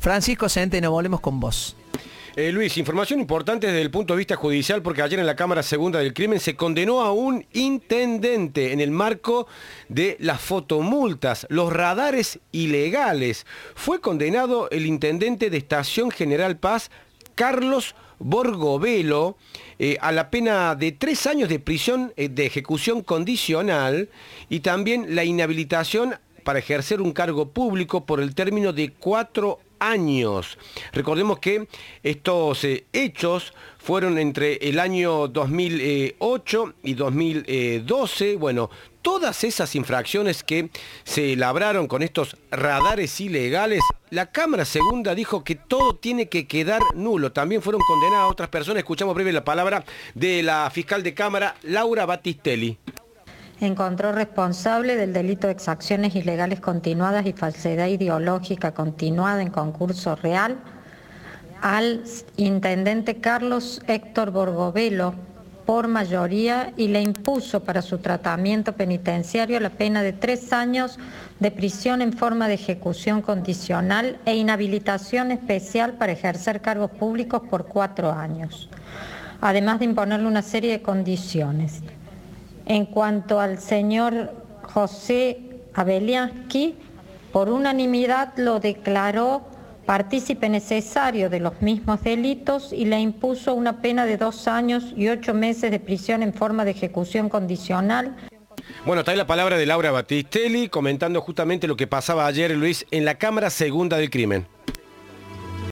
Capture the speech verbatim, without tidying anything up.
Francisco Centeno, volvemos con vos. Eh, Luis, información importante desde el punto de vista judicial, porque ayer en la Cámara Segunda del Crimen se condenó a un intendente en el marco de las fotomultas, los radares ilegales. Fue condenado el intendente de Estación General Paz, Carlos Borgovelo, eh, a la pena de tres años de prisión eh, de ejecución condicional y también la inhabilitación para ejercer un cargo público por el término de cuatro años. Recordemos que estos eh, hechos fueron entre el año dos mil ocho y dos mil doce. Bueno, todas esas infracciones que se labraron con estos radares ilegales, la Cámara Segunda dijo que todo tiene que quedar nulo. También fueron condenadas otras personas. Escuchamos breve la palabra de la fiscal de Cámara, Laura Battistelli. Encontró responsable del delito de exacciones ilegales continuadas y falsedad ideológica continuada en concurso real al intendente Carlos Héctor Borgovelo por mayoría y le impuso para su tratamiento penitenciario la pena de tres años de prisión en forma de ejecución condicional e inhabilitación especial para ejercer cargos públicos por cuatro años, además de imponerle una serie de condiciones. En cuanto al señor José Abeliansky, por unanimidad lo declaró partícipe necesario de los mismos delitos y le impuso una pena de dos años y ocho meses de prisión en forma de ejecución condicional. Bueno, está ahí la palabra de Laura Battistelli comentando justamente lo que pasaba ayer, Luis, en la Cámara Segunda del Crimen.